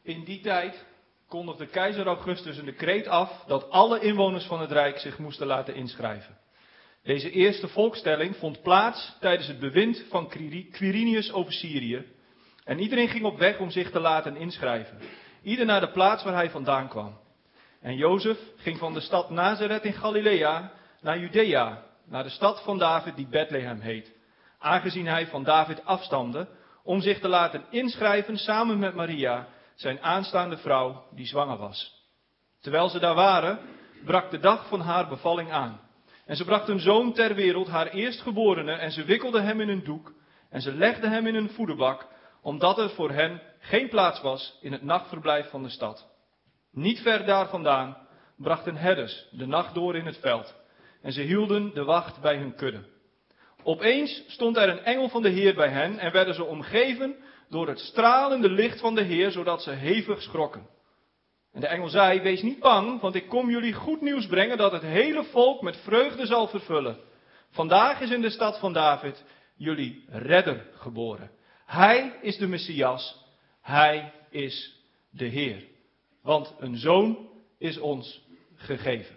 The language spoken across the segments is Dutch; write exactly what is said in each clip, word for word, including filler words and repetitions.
In die tijd kondigde keizer Augustus een decreet af dat alle inwoners van het Rijk zich moesten laten inschrijven. Deze eerste volkstelling vond plaats tijdens het bewind van Quirinius over Syrië. En iedereen ging op weg om zich te laten inschrijven. Ieder naar de plaats waar hij vandaan kwam. En Jozef ging van de stad Nazareth in Galilea naar Judea, naar de stad van David die Bethlehem heet. Aangezien hij van David afstamde, om zich te laten inschrijven samen met Maria, zijn aanstaande vrouw die zwanger was. Terwijl ze daar waren, brak de dag van haar bevalling aan. En ze bracht een zoon ter wereld, haar eerstgeborene, en ze wikkelde hem in een doek en ze legde hem in een voederbak, omdat er voor hen geen plaats was in het nachtverblijf van de stad. Niet ver daar vandaan brachten herders de nacht door in het veld en ze hielden de wacht bij hun kudde. Opeens stond er een engel van de Heer bij hen en werden ze omgeven door het stralende licht van de Heer, zodat ze hevig schrokken. En de engel zei, wees niet bang, want ik kom jullie goed nieuws brengen dat het hele volk met vreugde zal vervullen. Vandaag is in de stad van David jullie redder geboren. Hij is de Messias, hij is de Heer. Want een zoon is ons gegeven.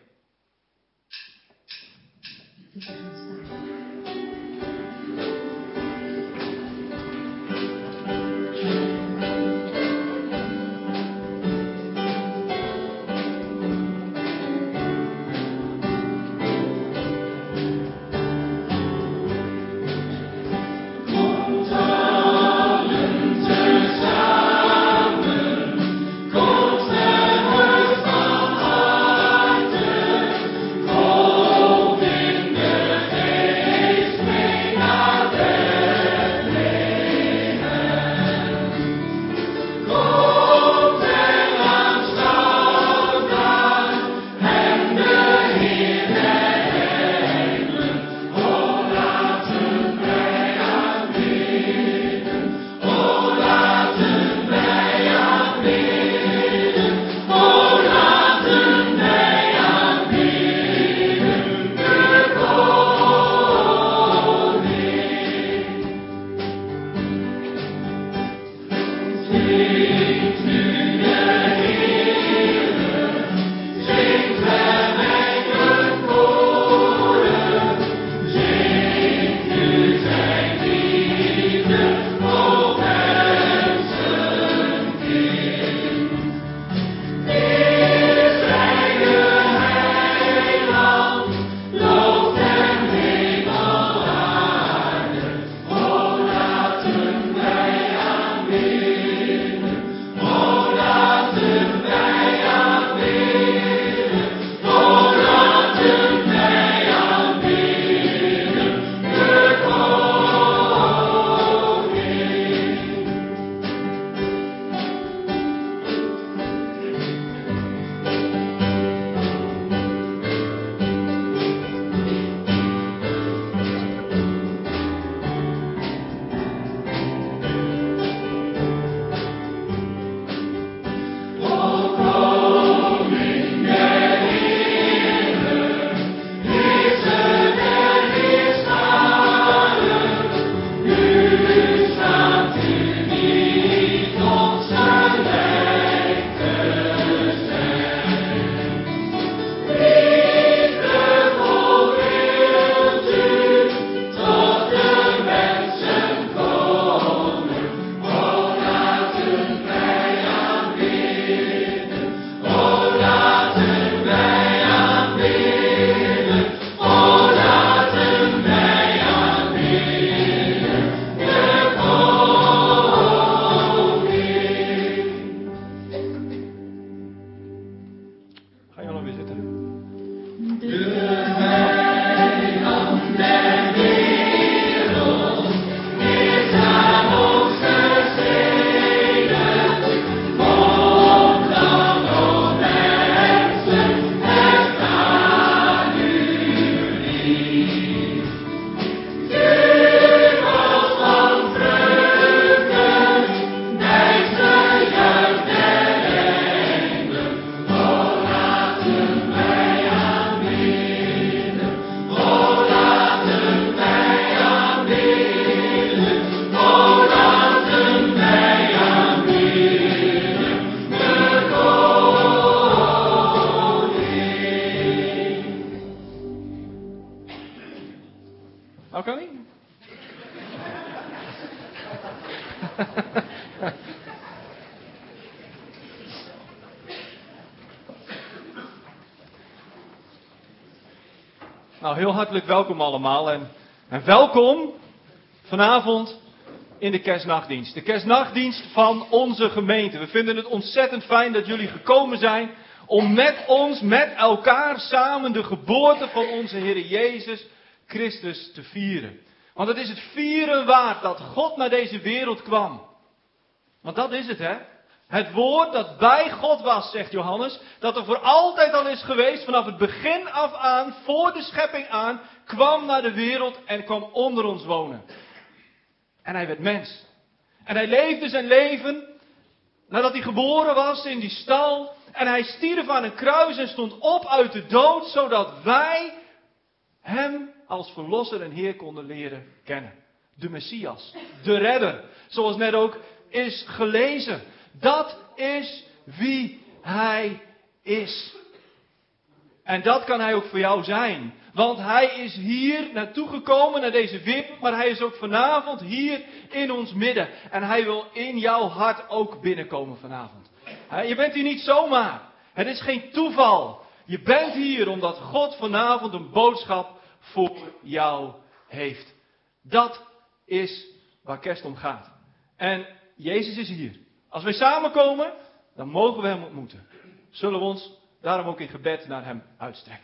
Hey! Nou, heel hartelijk welkom allemaal en, en welkom vanavond in de kerstnachtdienst. De kerstnachtdienst van onze gemeente. We vinden het ontzettend fijn dat jullie gekomen zijn om met ons, met elkaar samen de geboorte van onze Heer Jezus Christus te vieren. Want het is het vieren waard dat God naar deze wereld kwam. Want dat is het, hè? Het woord dat bij God was, zegt Johannes, dat er voor altijd al is geweest, vanaf het begin af aan, voor de schepping aan, kwam naar de wereld en kwam onder ons wonen. En hij werd mens. En hij leefde zijn leven, nadat hij geboren was in die stal, en hij stierf aan een kruis en stond op uit de dood, zodat wij hem als verlosser en Heer konden leren kennen. De Messias, de redder, zoals net ook is gelezen. Dat is wie hij is. En dat kan hij ook voor jou zijn. Want hij is hier naartoe gekomen, naar deze wereld, maar hij is ook vanavond hier in ons midden. En hij wil in jouw hart ook binnenkomen vanavond. Je bent hier niet zomaar. Het is geen toeval. Je bent hier omdat God vanavond een boodschap voor jou heeft. Dat is waar kerst om gaat. En Jezus is hier. Als wij samenkomen, dan mogen we hem ontmoeten. Zullen we ons daarom ook in gebed naar hem uitstrekken.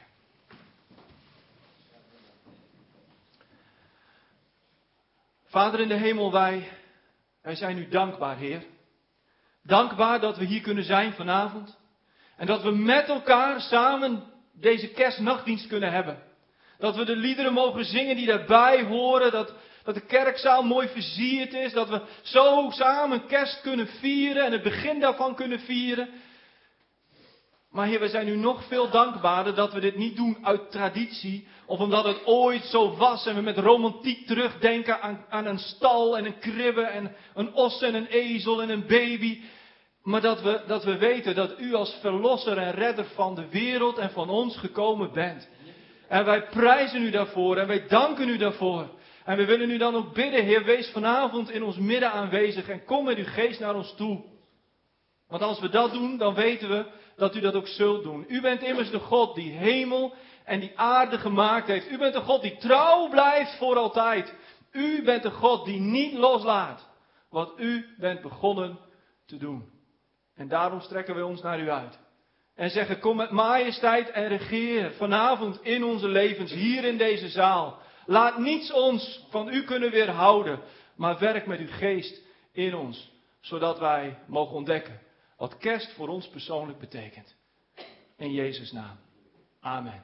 Vader in de hemel, wij, wij zijn u dankbaar, Heer. Dankbaar dat we hier kunnen zijn vanavond. En dat we met elkaar samen deze kerstnachtdienst kunnen hebben. Dat we de liederen mogen zingen die daarbij horen. Dat, dat de kerkzaal mooi versierd is. Dat we zo samen kerst kunnen vieren en het begin daarvan kunnen vieren. Maar Heer, we zijn u nog veel dankbaarder dat we dit niet doen uit traditie. Of omdat het ooit zo was en we met romantiek terugdenken aan, aan een stal en een kribbe en een os en een ezel en een baby. Maar dat we, dat we weten dat u als verlosser en redder van de wereld en van ons gekomen bent. En wij prijzen u daarvoor en wij danken u daarvoor. En we willen u dan ook bidden, Heer, wees vanavond in ons midden aanwezig en kom met uw geest naar ons toe. Want als we dat doen, dan weten we dat u dat ook zult doen. U bent immers de God die hemel en die aarde gemaakt heeft. U bent de God die trouw blijft voor altijd. U bent de God die niet loslaat wat u bent begonnen te doen. En daarom strekken we ons naar u uit. En zeggen, kom met majesteit en regeer vanavond in onze levens, hier in deze zaal. Laat niets ons van u kunnen weerhouden, maar werk met uw geest in ons. Zodat wij mogen ontdekken wat kerst voor ons persoonlijk betekent. In Jezus' naam. Amen.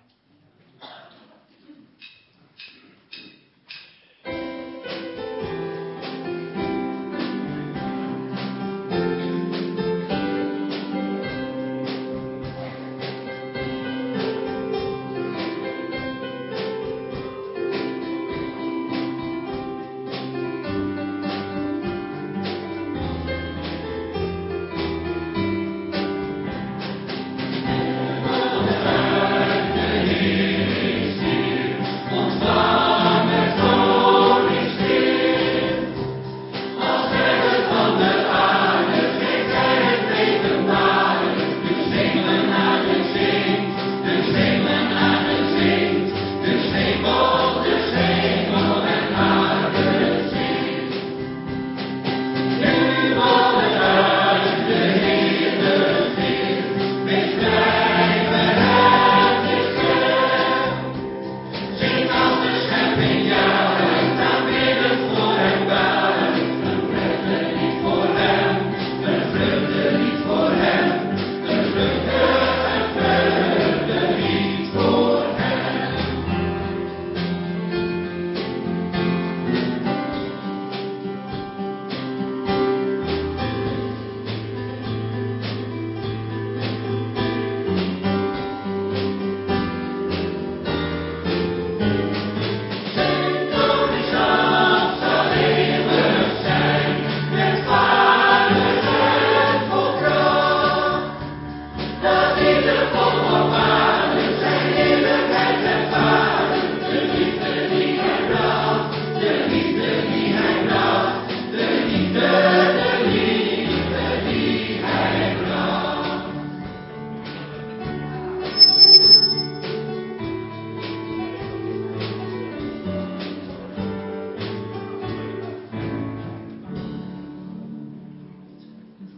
Amen.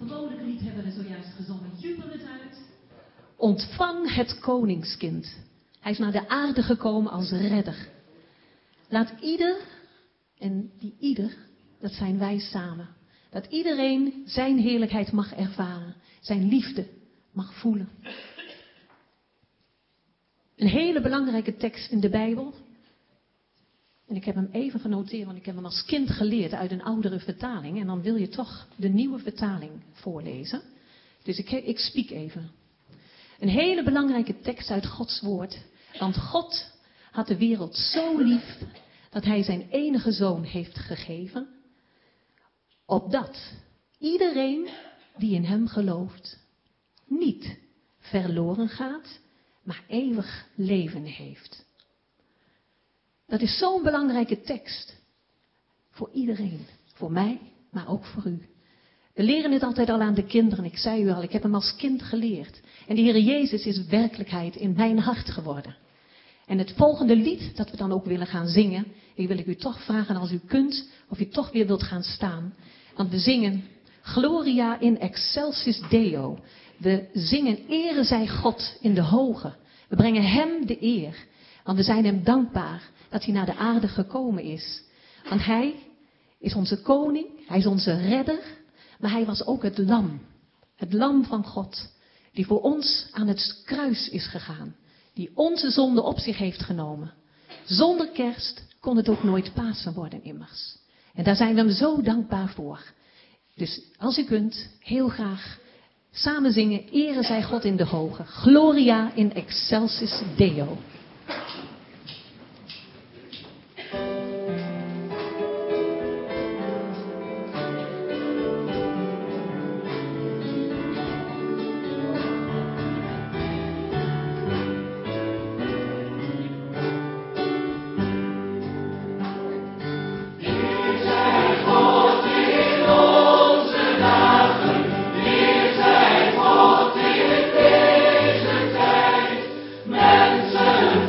vrolijk lied hebben we zojuist gezongen. Jubel het uit. Ontvang het koningskind. Hij is naar de aarde gekomen als redder. Laat ieder, en die ieder, dat zijn wij samen. Dat iedereen zijn heerlijkheid mag ervaren. Zijn liefde mag voelen. Een hele belangrijke tekst in de Bijbel. En ik heb hem even genoteerd, want ik heb hem als kind geleerd uit een oudere vertaling. En dan wil je toch de nieuwe vertaling voorlezen. Dus ik, ik spiek even. Een hele belangrijke tekst uit Gods woord. Want God had de wereld zo lief dat hij zijn enige zoon heeft gegeven. Opdat iedereen die in hem gelooft niet verloren gaat, maar eeuwig leven heeft. Dat is zo'n belangrijke tekst. Voor iedereen. Voor mij, maar ook voor u. We leren het altijd al aan de kinderen. Ik zei u al, ik heb hem als kind geleerd. En de Heer Jezus is werkelijkheid in mijn hart geworden. En het volgende lied dat we dan ook willen gaan zingen. Ik wil ik u toch vragen als u kunt, of u toch weer wilt gaan staan. Want we zingen Gloria in excelsis Deo. We zingen ere zij God in de hoge. We brengen hem de eer. Want we zijn hem dankbaar dat hij naar de aarde gekomen is. Want hij is onze koning, hij is onze redder. Maar hij was ook het lam. Het lam van God. Die voor ons aan het kruis is gegaan. Die onze zonde op zich heeft genomen. Zonder kerst kon het ook nooit Pasen worden immers. En daar zijn we hem zo dankbaar voor. Dus als u kunt, heel graag samen zingen. Ere zij God in de hoge. Gloria in excelsis Deo. Mensen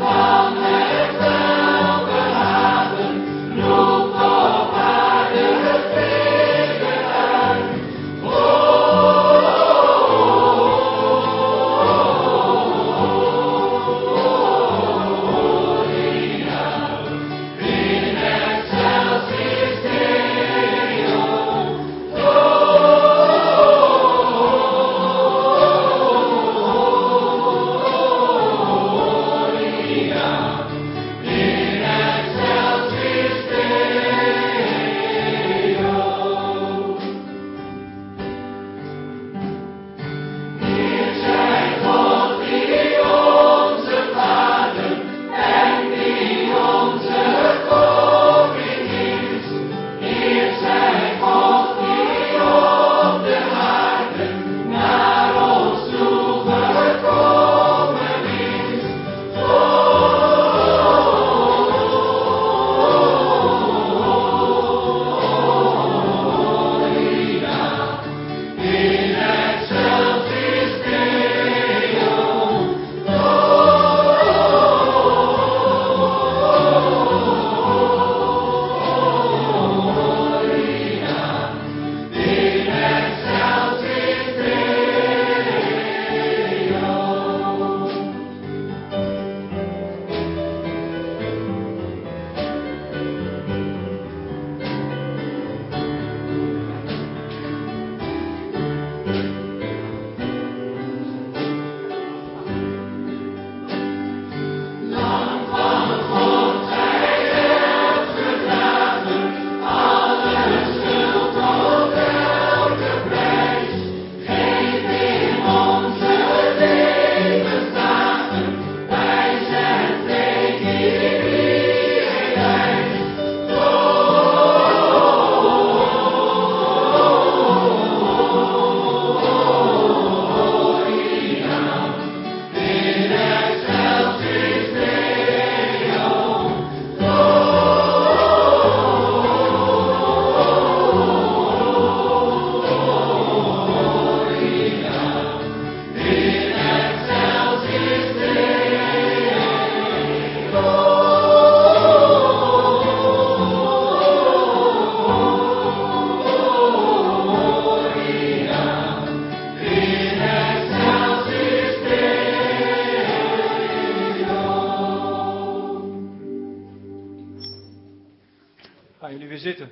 zitten.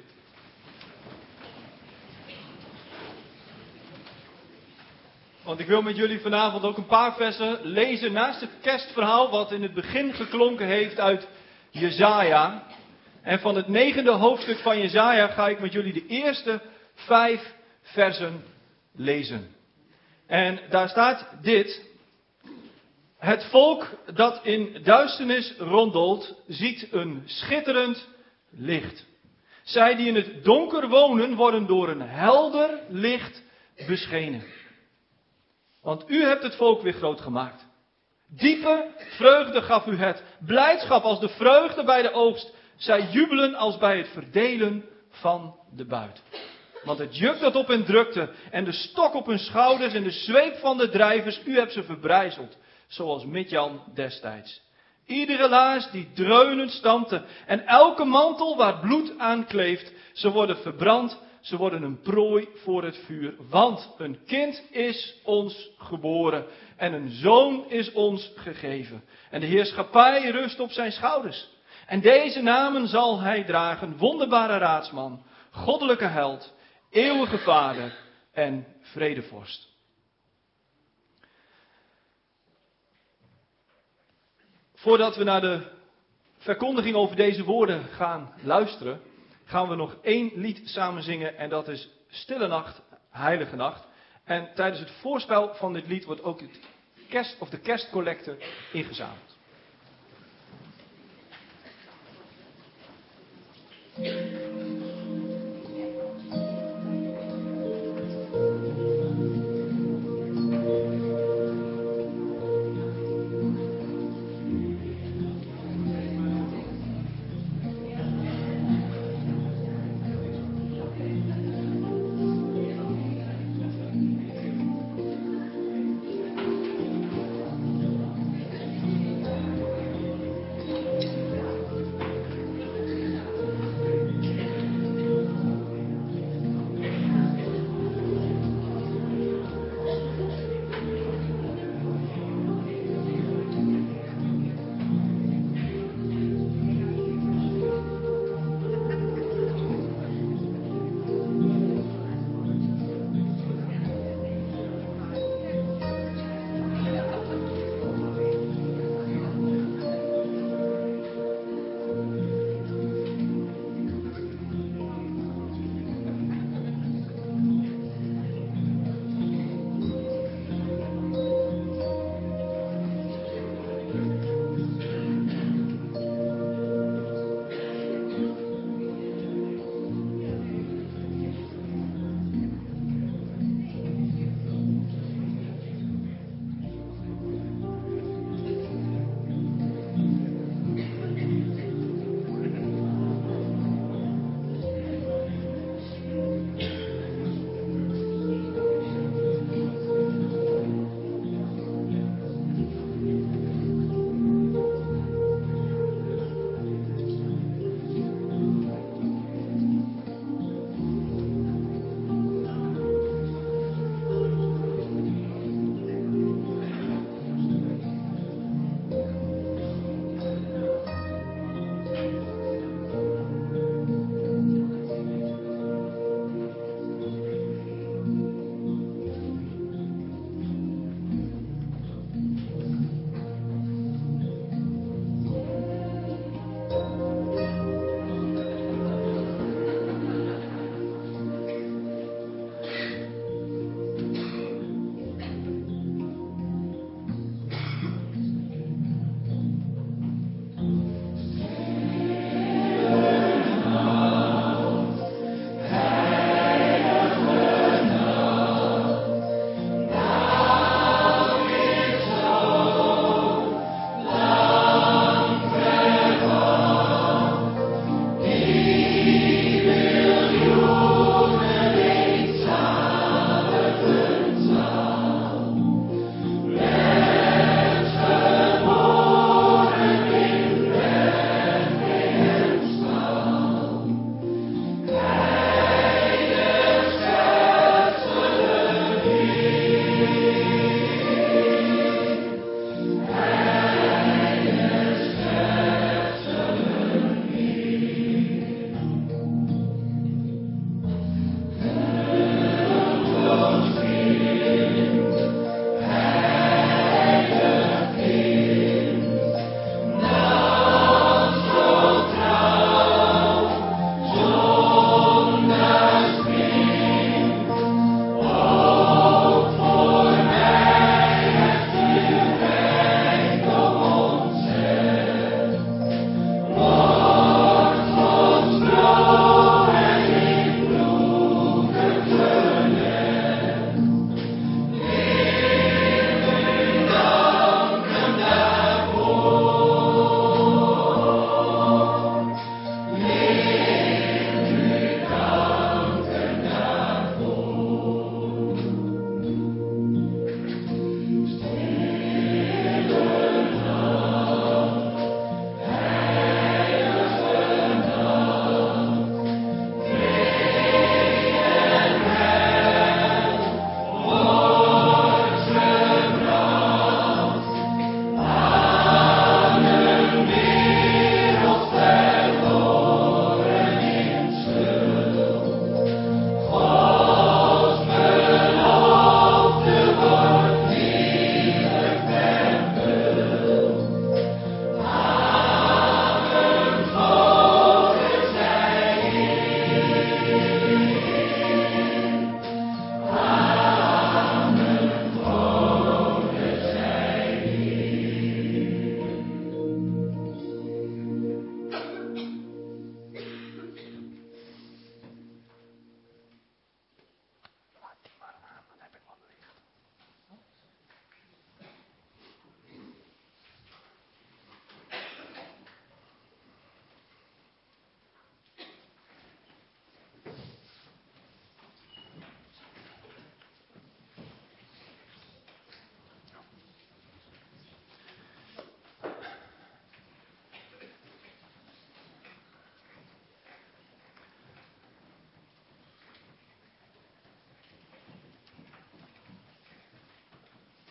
Want ik wil met jullie vanavond ook een paar versen lezen naast het kerstverhaal wat in het begin geklonken heeft uit Jesaja. En van het negende hoofdstuk van Jesaja ga ik met jullie de eerste vijf versen lezen. En daar staat dit. Het volk dat in duisternis rondelt, ziet een schitterend licht. Zij die in het donker wonen, worden door een helder licht beschenen. Want u hebt het volk weer groot gemaakt. Diepe vreugde gaf u het. Blijdschap als de vreugde bij de oogst. Zij jubelen als bij het verdelen van de buit. Want het juk dat op hen drukte en de stok op hun schouders en de zweep van de drijvers, u hebt ze verbrijzeld. Zoals Midjan destijds. Iedere laars die dreunend stampte en elke mantel waar bloed aan kleeft, ze worden verbrand, ze worden een prooi voor het vuur. Want een kind is ons geboren en een zoon is ons gegeven. En de heerschappij rust op zijn schouders. En deze namen zal hij dragen: wonderbare raadsman, goddelijke held, eeuwige vader en vredevorst. Voordat we naar de verkondiging over deze woorden gaan luisteren, gaan we nog één lied samen zingen en dat is Stille Nacht, Heilige Nacht. En tijdens het voorspel van dit lied wordt ook het kerst, of de kerstcollecte ingezameld. Thank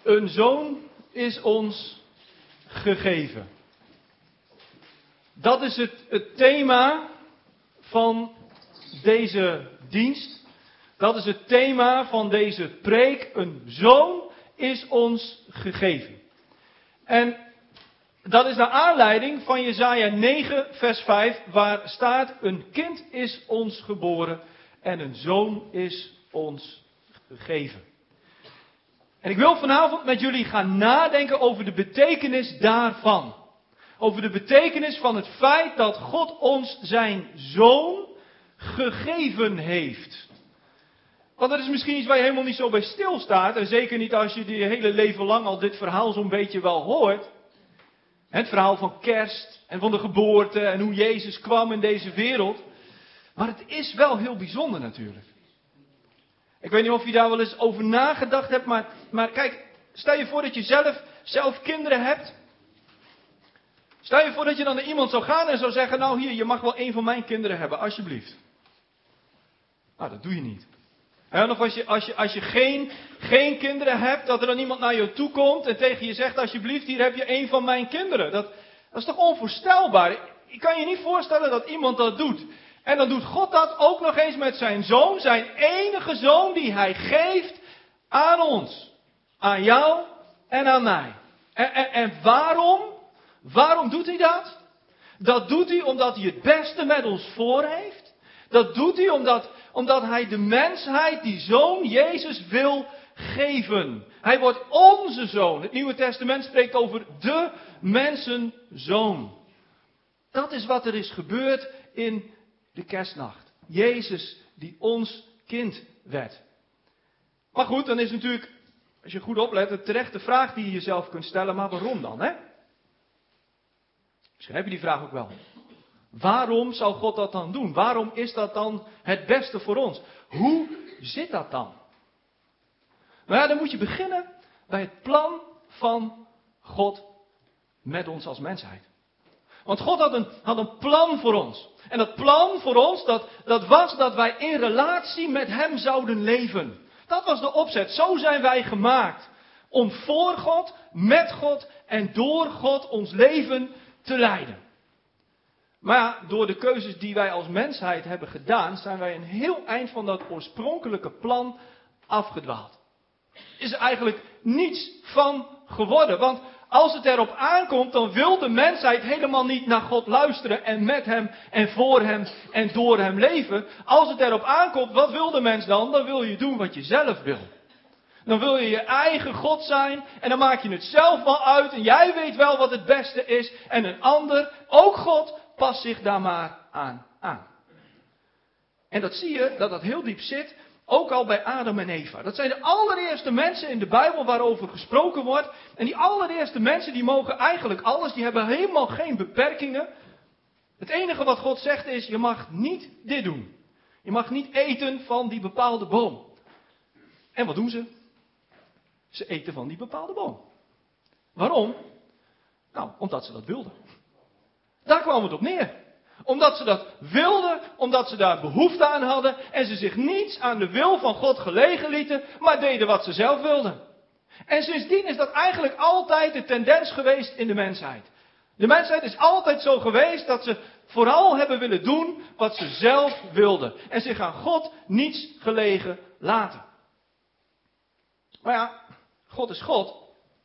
Een zoon is ons gegeven. Dat is het, het thema van deze dienst. Dat is het thema van deze preek. Een zoon is ons gegeven. En dat is naar aanleiding van Jesaja negen vers vijf, waar staat: een kind is ons geboren en een zoon is ons gegeven. En ik wil vanavond met jullie gaan nadenken over de betekenis daarvan. Over de betekenis van het feit dat God ons zijn zoon gegeven heeft. Want dat is misschien iets waar je helemaal niet zo bij stilstaat. En zeker niet als je je hele leven lang al dit verhaal zo'n beetje wel hoort. Het verhaal van kerst en van de geboorte en hoe Jezus kwam in deze wereld. Maar het is wel heel bijzonder natuurlijk. Ik weet niet of je daar wel eens over nagedacht hebt, maar, maar kijk, stel je voor dat je zelf, zelf kinderen hebt. Stel je voor dat je dan naar iemand zou gaan en zou zeggen: nou hier, je mag wel een van mijn kinderen hebben, alsjeblieft. Nou, dat doe je niet. En of als je, als je, als je geen, geen kinderen hebt, dat er dan iemand naar je toe komt en tegen je zegt: alsjeblieft, hier heb je een van mijn kinderen. Dat, dat is toch onvoorstelbaar? Ik kan je niet voorstellen dat iemand dat doet. En dan doet God dat ook nog eens met zijn zoon, zijn enige zoon die hij geeft aan ons. Aan jou en aan mij. En, en, en waarom? Waarom doet hij dat? Dat doet hij omdat hij het beste met ons voor heeft. Dat doet hij omdat, omdat hij de mensheid, die zoon Jezus, wil geven. Hij wordt onze zoon. Het Nieuwe Testament spreekt over de mensenzoon. Dat is wat er is gebeurd in de kerstnacht. Jezus die ons kind werd. Maar goed, dan is natuurlijk, als je goed oplet, een terechte vraag die je jezelf kunt stellen: maar waarom dan, hè? Misschien heb je die vraag ook wel. Waarom zou God dat dan doen? Waarom is dat dan het beste voor ons? Hoe zit dat dan? Nou ja, dan moet je beginnen bij het plan van God met ons als mensheid. Want God had een, had een plan voor ons. En dat plan voor ons, dat, dat was dat wij in relatie met Hem zouden leven. Dat was de opzet. Zo zijn wij gemaakt. Om voor God, met God en door God ons leven te leiden. Maar ja, door de keuzes die wij als mensheid hebben gedaan, zijn wij een heel eind van dat oorspronkelijke plan afgedwaald. Is er eigenlijk niets van geworden. Want als het erop aankomt, dan wil de mensheid helemaal niet naar God luisteren en met Hem en voor Hem en door Hem leven. Als het erop aankomt, wat wil de mens dan? Dan wil je doen wat je zelf wil. Dan wil je je eigen God zijn en dan maak je het zelf wel uit en jij weet wel wat het beste is. En een ander, ook God, past zich daar maar aan aan. En dat zie je, dat dat heel diep zit, ook al bij Adam en Eva. Dat zijn de allereerste mensen in de Bijbel waarover gesproken wordt. En die allereerste mensen die mogen eigenlijk alles, die hebben helemaal geen beperkingen. Het enige wat God zegt is: je mag niet dit doen. Je mag niet eten van die bepaalde boom. En wat doen ze? Ze eten van die bepaalde boom. Waarom? Nou, omdat ze dat wilden. Daar kwam het op neer. Omdat ze dat wilden, omdat ze daar behoefte aan hadden en ze zich niets aan de wil van God gelegen lieten, maar deden wat ze zelf wilden. En sindsdien is dat eigenlijk altijd de tendens geweest in de mensheid. De mensheid is altijd zo geweest dat ze vooral hebben willen doen wat ze zelf wilden. En zich aan God niets gelegen laten. Maar ja, God is God.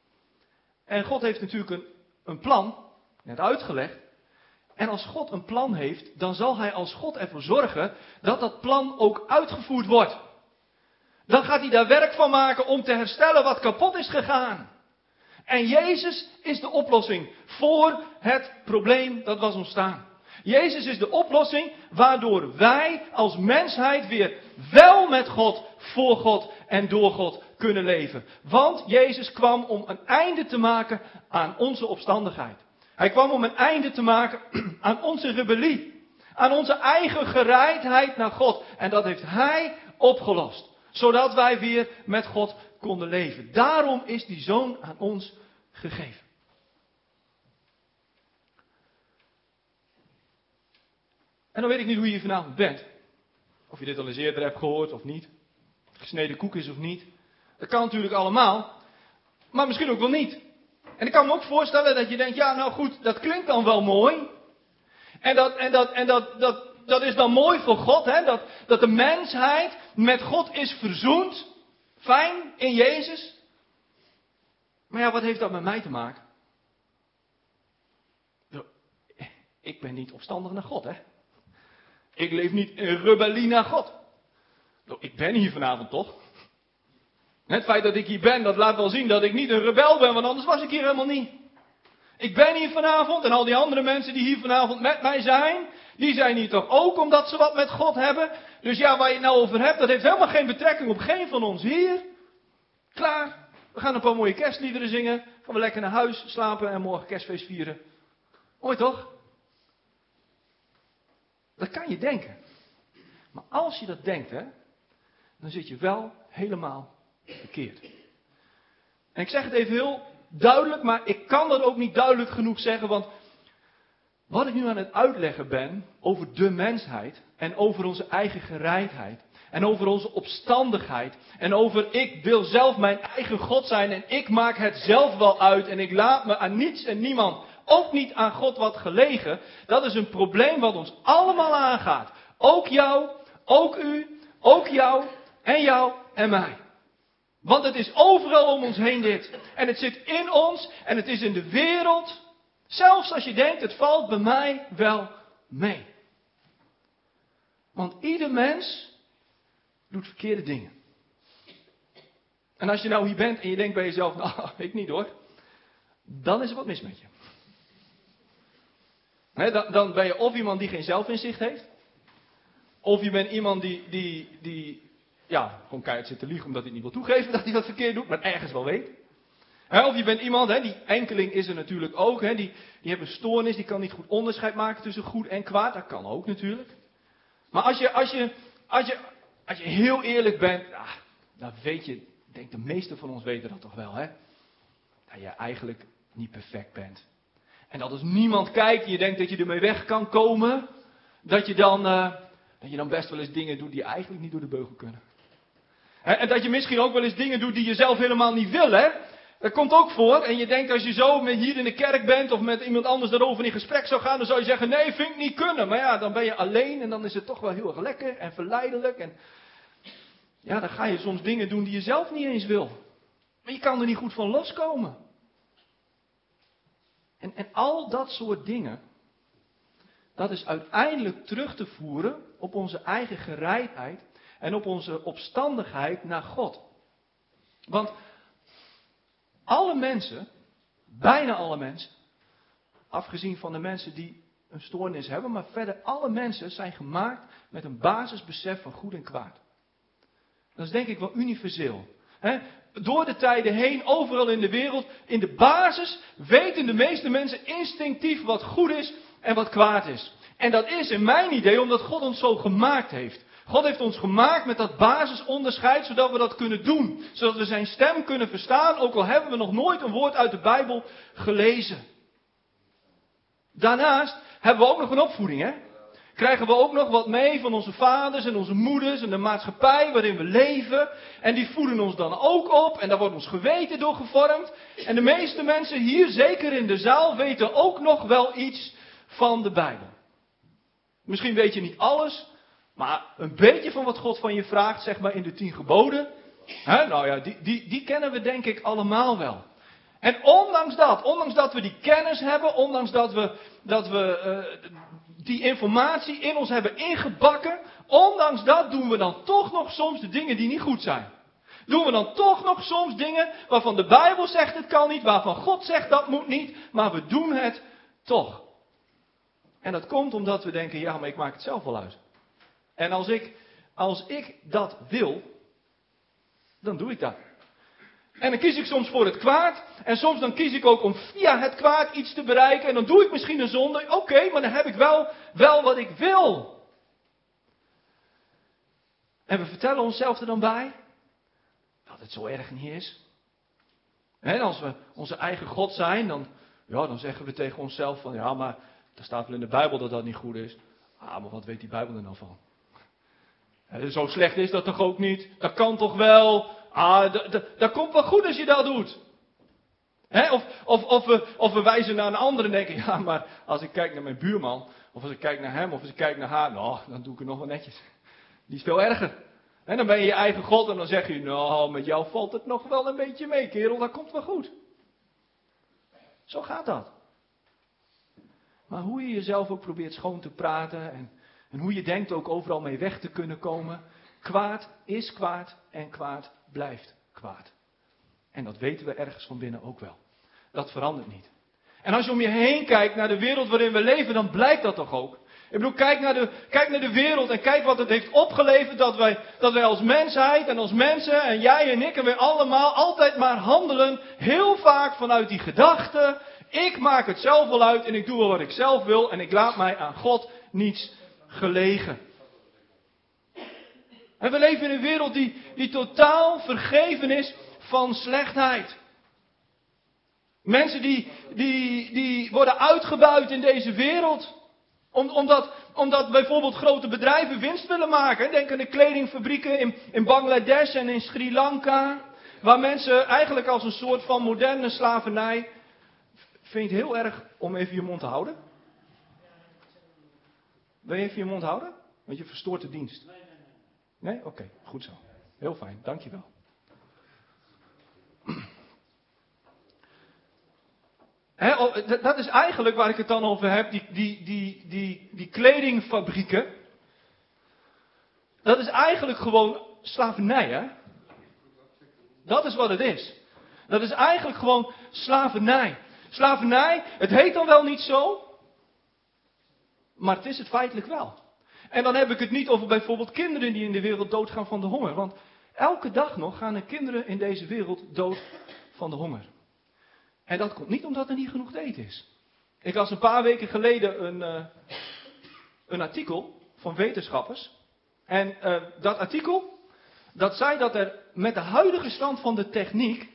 En God heeft natuurlijk een, een plan, net uitgelegd. En als God een plan heeft, dan zal Hij als God ervoor zorgen dat dat plan ook uitgevoerd wordt. Dan gaat Hij daar werk van maken om te herstellen wat kapot is gegaan. En Jezus is de oplossing voor het probleem dat was ontstaan. Jezus is de oplossing waardoor wij als mensheid weer wel met God, voor God en door God kunnen leven. Want Jezus kwam om een einde te maken aan onze opstandigheid. Hij kwam om een einde te maken aan onze rebellie. Aan onze eigen gereidheid naar God. En dat heeft Hij opgelost. Zodat wij weer met God konden leven. Daarom is die Zoon aan ons gegeven. En dan weet ik niet hoe je vanavond bent. Of je dit al eens eerder hebt gehoord of niet. Gesneden koek is of niet. Dat kan natuurlijk allemaal. Maar misschien ook wel niet. En ik kan me ook voorstellen dat je denkt, ja nou goed, dat klinkt dan wel mooi. En dat, en dat, en dat, dat, dat is dan mooi voor God, hè? Dat, dat de mensheid met God is verzoend. Fijn, in Jezus. Maar ja, wat heeft dat met mij te maken? Ik ben niet opstandig naar God, hè. Ik leef niet in rebellie naar God. Ik ben hier vanavond toch? Het feit dat ik hier ben, dat laat wel zien dat ik niet een rebel ben, want anders was ik hier helemaal niet. Ik ben hier vanavond en al die andere mensen die hier vanavond met mij zijn, die zijn hier toch ook omdat ze wat met God hebben. Dus ja, waar je het nou over hebt, dat heeft helemaal geen betrekking op geen van ons hier. Klaar, we gaan een paar mooie kerstliederen zingen, gaan we lekker naar huis slapen en morgen kerstfeest vieren. Mooi toch? Dat kan je denken. Maar als je dat denkt, hè, dan zit je wel helemaal verkeerd. En ik zeg het even heel duidelijk, maar ik kan dat ook niet duidelijk genoeg zeggen, want wat ik nu aan het uitleggen ben over de mensheid en over onze eigen gereidheid en over onze opstandigheid en over ik wil zelf mijn eigen God zijn en ik maak het zelf wel uit en ik laat me aan niets en niemand, ook niet aan God wat gelegen, dat is een probleem wat ons allemaal aangaat. Ook jou, ook u, ook jou en jou en mij. Want het is overal om ons heen dit. En het zit in ons en het is in de wereld. Zelfs als je denkt, het valt bij mij wel mee. Want ieder mens doet verkeerde dingen. En als je nou hier bent en je denkt bij jezelf, nou, ik niet hoor. Dan is er wat mis met je. He, dan, dan ben je of iemand die geen zelfinzicht heeft. Of je bent iemand die, die, die ja, gewoon keihard zit te liegen omdat hij niet wil toegeven dat hij wat verkeerd doet, maar ergens wel weet. He, of je bent iemand, he, die enkeling is er natuurlijk ook, he, die, die heeft een stoornis, die kan niet goed onderscheid maken tussen goed en kwaad. Dat kan ook natuurlijk. Maar als je, als je, als je, als je heel eerlijk bent, ah, dan weet je, ik denk de meeste van ons weten dat toch wel, hè? Dat je eigenlijk niet perfect bent. En dat als niemand kijkt en je denkt dat je ermee weg kan komen, dat je dan, uh, dat je dan best wel eens dingen doet die eigenlijk niet door de beugel kunnen. He, en dat je misschien ook wel eens dingen doet die je zelf helemaal niet wil, hè? Dat komt ook voor. En je denkt als je zo met hier in de kerk bent of met iemand anders daarover in gesprek zou gaan, dan zou je zeggen, nee, vind ik niet kunnen. Maar ja, dan ben je alleen en dan is het toch wel heel erg lekker en verleidelijk. En ja, dan ga je soms dingen doen die je zelf niet eens wil. Maar je kan er niet goed van loskomen. En, en al dat soort dingen, dat is uiteindelijk terug te voeren op onze eigen gereidheid en op onze opstandigheid naar God. Want alle mensen, bijna alle mensen, afgezien van de mensen die een stoornis hebben, maar verder alle mensen zijn gemaakt met een basisbesef van goed en kwaad. Dat is denk ik wel universeel. He, door de tijden heen, overal in de wereld, in de basis weten de meeste mensen instinctief wat goed is en wat kwaad is. En dat is in mijn idee omdat God ons zo gemaakt heeft. God heeft ons gemaakt met dat basisonderscheid, zodat we dat kunnen doen. Zodat we zijn stem kunnen verstaan, ook al hebben we nog nooit een woord uit de Bijbel gelezen. Daarnaast hebben we ook nog een opvoeding, hè? Krijgen we ook nog wat mee van onze vaders en onze moeders en de maatschappij waarin we leven. En die voeden ons dan ook op en daar wordt ons geweten door gevormd. En de meeste mensen hier, zeker in de zaal, weten ook nog wel iets van de Bijbel. Misschien weet je niet alles, maar een beetje van wat God van je vraagt, zeg maar in de tien geboden. Hè, nou ja, die, die, die kennen we denk ik allemaal wel. En ondanks dat, ondanks dat we die kennis hebben, ondanks dat we, dat we uh, die informatie in ons hebben ingebakken, ondanks dat doen we dan toch nog soms de dingen die niet goed zijn. Doen we dan toch nog soms dingen waarvan de Bijbel zegt het kan niet, waarvan God zegt dat moet niet, maar we doen het toch. En dat komt omdat we denken, ja, maar ik maak het zelf wel uit. En als ik, als ik dat wil, dan doe ik dat. En dan kies ik soms voor het kwaad. En soms dan kies ik ook om via het kwaad iets te bereiken. En dan doe ik misschien een zonde. Oké, okay, maar dan heb ik wel, wel wat ik wil. En we vertellen onszelf er dan bij dat het zo erg niet is. En als we onze eigen God zijn, dan, ja, dan zeggen we tegen onszelf van, ja, maar er staat wel in de Bijbel dat dat niet goed is. Ah, maar wat weet die Bijbel er nou van? He, zo slecht is dat toch ook niet? Dat kan toch wel? Ah, d- d- dat komt wel goed als je dat doet. He, of, of, of, we, of we wijzen naar een ander en denken, ja, maar als ik kijk naar mijn buurman, of als ik kijk naar hem, of als ik kijk naar haar, nou, dan doe ik het nog wel netjes. Die is veel erger. En dan ben je je eigen God en dan zeg je, nou, met jou valt het nog wel een beetje mee, kerel, dat komt wel goed. Zo gaat dat. Maar hoe je jezelf ook probeert schoon te praten en, en hoe je denkt ook overal mee weg te kunnen komen, kwaad is kwaad en kwaad blijft kwaad. En dat weten we ergens van binnen ook wel. Dat verandert niet. En als je om je heen kijkt naar de wereld waarin we leven, dan blijkt dat toch ook. Ik bedoel, kijk naar de, kijk naar de wereld en kijk wat het heeft opgeleverd dat wij, dat wij als mensheid en als mensen en jij en ik en wij allemaal altijd maar handelen. Heel vaak vanuit die gedachte, ik maak het zelf wel uit en ik doe wel wat ik zelf wil en ik laat mij aan God niets gelegen. En we leven in een wereld die, die totaal vergeven is van slechtheid. Mensen die, die, die worden uitgebuit in deze wereld. Om, omdat, omdat bijvoorbeeld grote bedrijven winst willen maken. Denk aan de kledingfabrieken in, in Bangladesh en in Sri Lanka. Waar mensen eigenlijk als een soort van moderne slavernij. Vind je het heel erg om even je mond te houden? Wil je even je mond houden? Want je verstoort de dienst. Nee? Oké, okay, goed zo. Heel fijn, dankjewel. He, dat is eigenlijk waar ik het dan over heb, die, die, die, die, die kledingfabrieken. Dat is eigenlijk gewoon slavernij, hè? Dat is wat het is. Dat is eigenlijk gewoon slavernij. Slavernij, het heet dan wel niet zo, maar het is het feitelijk wel. En dan heb ik het niet over bijvoorbeeld kinderen die in de wereld doodgaan van de honger. Want elke dag nog gaan er kinderen in deze wereld dood van de honger. En dat komt niet omdat er niet genoeg te eten is. Ik las een paar weken geleden een, uh, een artikel van wetenschappers. En uh, dat artikel, dat zei dat er met de huidige stand van de techniek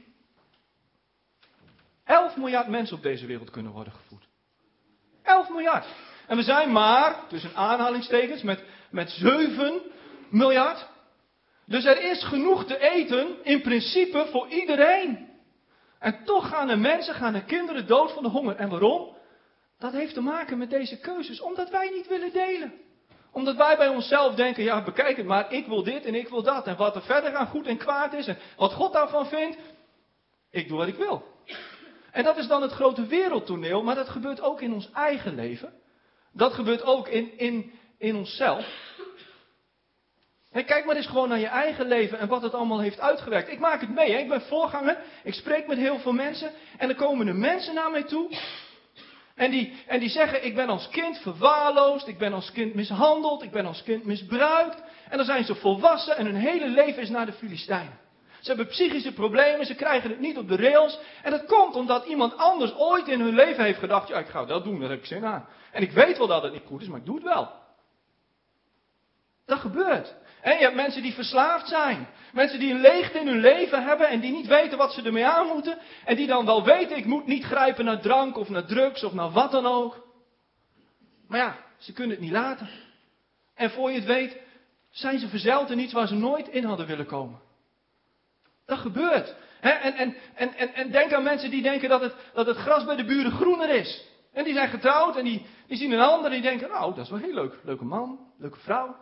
elf miljard mensen op deze wereld kunnen worden gevoed. elf miljard. En we zijn maar, tussen aanhalingstekens, met, met zeven miljard. Dus er is genoeg te eten, in principe, voor iedereen. En toch gaan er mensen, gaan er kinderen dood van de honger. En waarom? Dat heeft te maken met deze keuzes. Omdat wij niet willen delen. Omdat wij bij onszelf denken, ja bekijk het maar, ik wil dit en ik wil dat. En wat er verder aan goed en kwaad is en wat God daarvan vindt, ik doe wat ik wil. En dat is dan het grote wereldtoneel, maar dat gebeurt ook in ons eigen leven. Dat gebeurt ook in, in, in onszelf. Hey, kijk maar eens gewoon naar je eigen leven en wat het allemaal heeft uitgewerkt. Ik maak het mee, hè? Ik ben voorganger, ik spreek met heel veel mensen en er komen er mensen naar mij toe. En die, en die zeggen, ik ben als kind verwaarloosd, ik ben als kind mishandeld, ik ben als kind misbruikt. En dan zijn ze volwassen en hun hele leven is naar de Filistijnen. Ze hebben psychische problemen, ze krijgen het niet op de rails. En dat komt omdat iemand anders ooit in hun leven heeft gedacht, ja ik ga dat doen, daar heb ik zin aan. En ik weet wel dat het niet goed is, maar ik doe het wel. Dat gebeurt. En je hebt mensen die verslaafd zijn. Mensen die een leegte in hun leven hebben en die niet weten wat ze ermee aan moeten. En die dan wel weten, ik moet niet grijpen naar drank of naar drugs of naar wat dan ook. Maar ja, ze kunnen het niet laten. En voor je het weet, zijn ze verzeild in iets waar ze nooit in hadden willen komen. Dat gebeurt. He, en, en, en, en, en denk aan mensen die denken dat het, dat het gras bij de buren groener is. En die zijn getrouwd en die, die zien een ander en die denken, nou dat is wel heel leuk. Leuke man, leuke vrouw.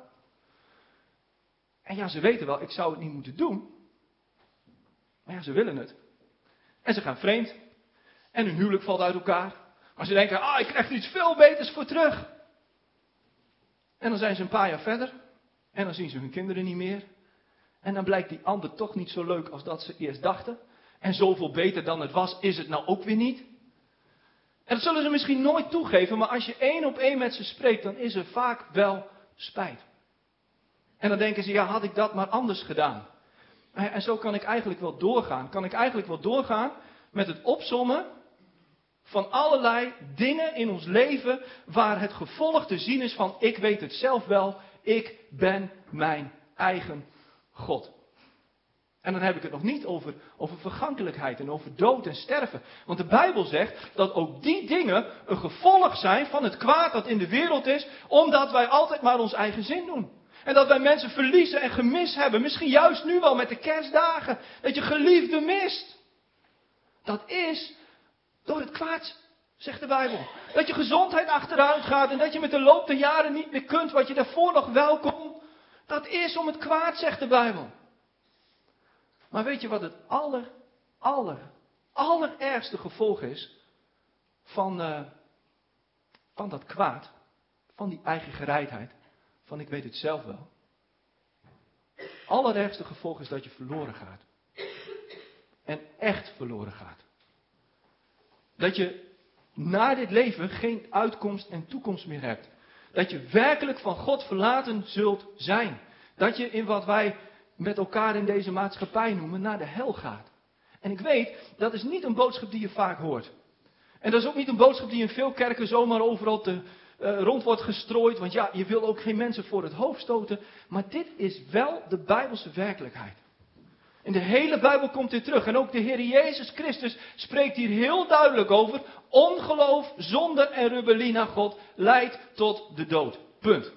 En ja, ze weten wel, ik zou het niet moeten doen. Maar ja, ze willen het. En ze gaan vreemd. En hun huwelijk valt uit elkaar. Maar ze denken, ah, ik krijg er iets veel beters voor terug. En dan zijn ze een paar jaar verder. En dan zien ze hun kinderen niet meer. En dan blijkt die ander toch niet zo leuk als dat ze eerst dachten. En zoveel beter dan het was, is het nou ook weer niet. En dat zullen ze misschien nooit toegeven, maar als je één op één met ze spreekt, dan is er vaak wel spijt. En dan denken ze, ja, had ik dat maar anders gedaan. En zo kan ik eigenlijk wel doorgaan. Kan ik eigenlijk wel doorgaan met het opsommen van allerlei dingen in ons leven waar het gevolg te zien is van, ik weet het zelf wel, ik ben mijn eigen God. En dan heb ik het nog niet over, over vergankelijkheid en over dood en sterven. Want de Bijbel zegt dat ook die dingen een gevolg zijn van het kwaad dat in de wereld is, omdat wij altijd maar ons eigen zin doen. En dat wij mensen verliezen en gemis hebben. Misschien juist nu wel met de kerstdagen. Dat je geliefde mist. Dat is Door het kwaad, zegt de Bijbel. Dat je gezondheid achteruit gaat en dat je met de loop der jaren niet meer kunt wat je daarvoor nog wel kon. Dat is om het kwaad, zegt de Bijbel. Maar weet je wat het aller, aller, allerergste gevolg is van, uh, van dat kwaad? Van die eigen gereidheid. Van ik weet het zelf wel. Allerergste gevolg is dat je verloren gaat. En echt verloren gaat. Dat je na dit leven geen uitkomst en toekomst meer hebt. Dat je werkelijk van God verlaten zult zijn. Dat je in wat wij met elkaar in deze maatschappij noemen naar de hel gaat. En ik weet, dat is niet een boodschap die je vaak hoort. En dat is ook niet een boodschap die in veel kerken zomaar overal te, uh, rond wordt gestrooid. Want ja, je wil ook geen mensen voor het hoofd stoten. Maar dit is wel de Bijbelse werkelijkheid. In de hele Bijbel komt dit terug. En ook de Heer Jezus Christus spreekt hier heel duidelijk over. Ongeloof, zonde en rebellie naar God leidt tot de dood. Punt.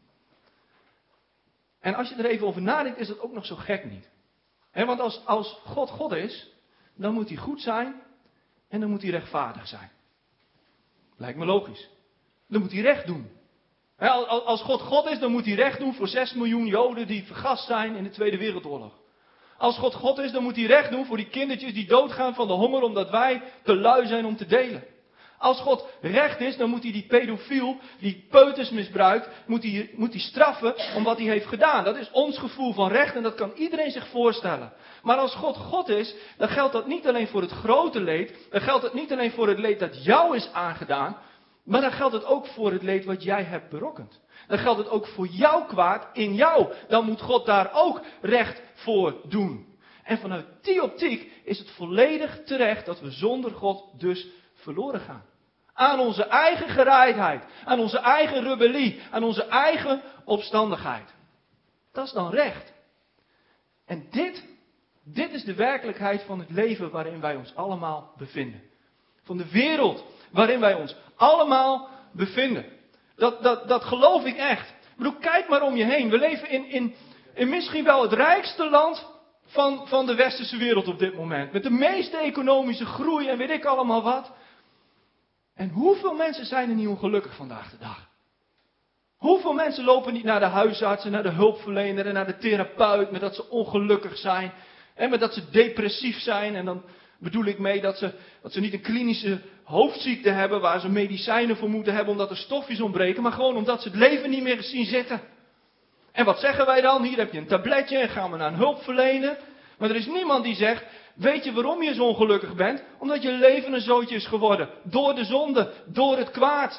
En als je er even over nadenkt, is dat ook nog zo gek niet. He, want als, als God God is, dan moet hij goed zijn en dan moet hij rechtvaardig zijn. Lijkt me logisch. Dan moet hij recht doen. He, als God God is, dan moet hij recht doen voor zes miljoen Joden die vergast zijn in de Tweede Wereldoorlog. Als God God is, dan moet hij recht doen voor die kindertjes die doodgaan van de honger omdat wij te lui zijn om te delen. Als God recht is, dan moet hij die pedofiel, die peuters misbruikt, moet hij, moet hij straffen om wat hij heeft gedaan. Dat is ons gevoel van recht en dat kan iedereen zich voorstellen. Maar als God God is, dan geldt dat niet alleen voor het grote leed, dan geldt het niet alleen voor het leed dat jou is aangedaan, maar dan geldt het ook voor het leed wat jij hebt berokkend. Dan geldt het ook voor jouw kwaad in jou. Dan moet God daar ook recht voor doen. En vanuit die optiek is het volledig terecht dat we zonder God dus verloren gaan. Aan onze eigen gereidheid, aan onze eigen rebellie, aan onze eigen opstandigheid. Dat is dan recht. En dit, dit is de werkelijkheid van het leven waarin wij ons allemaal bevinden. Van de wereld waarin wij ons allemaal bevinden. Dat, dat, dat geloof ik echt. Ik bedoel, kijk maar om je heen. We leven in, in, in misschien wel het rijkste land van, van de westerse wereld op dit moment. Met de meeste economische groei en weet ik allemaal wat. En hoeveel mensen zijn er niet ongelukkig vandaag de dag? Hoeveel mensen lopen niet naar de huisarts en naar de hulpverlener en naar de therapeut met dat ze ongelukkig zijn. En met dat ze depressief zijn. En dan bedoel ik mee dat ze, dat ze niet een klinische hoofdziekte hebben waar ze medicijnen voor moeten hebben omdat er stofjes ontbreken. Maar gewoon omdat ze het leven niet meer zien zitten. En wat zeggen wij dan? Hier heb je een tabletje en gaan we naar een hulpverlener. Maar er is niemand die zegt, weet je waarom je zo ongelukkig bent? Omdat je leven een zootje is geworden. Door de zonde, door het kwaad.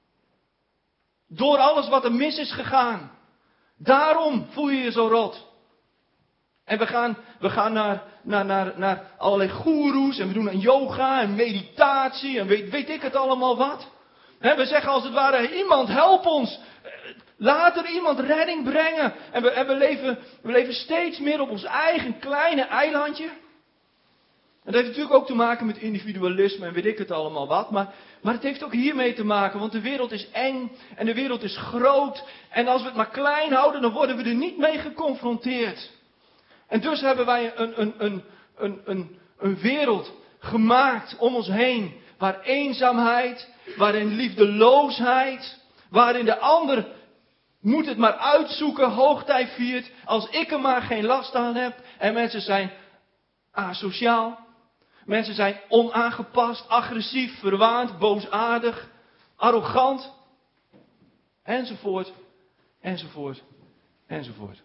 Door alles wat er mis is gegaan. Daarom voel je je zo rot. En we gaan, we gaan naar, naar, naar, naar allerlei goeroes en we doen aan yoga en meditatie en weet, weet ik het allemaal wat. He, we zeggen als het ware, iemand help ons. Laat er iemand redding brengen. En we, en we, leven, we leven steeds meer op ons eigen kleine eilandje. En dat heeft natuurlijk ook te maken met individualisme en weet ik het allemaal wat. Maar, maar het heeft ook hiermee te maken, want de wereld is eng en de wereld is groot. En als we het maar klein houden, dan worden we er niet mee geconfronteerd. En dus hebben wij een, een, een, een, een, een wereld gemaakt om ons heen. Waar eenzaamheid, waarin liefdeloosheid, waarin de ander moet het maar uitzoeken, hoogtij viert. Als ik er maar geen last aan heb. En mensen zijn asociaal. Mensen zijn onaangepast, agressief, verwaand, boosaardig, arrogant. Enzovoort, enzovoort, enzovoort.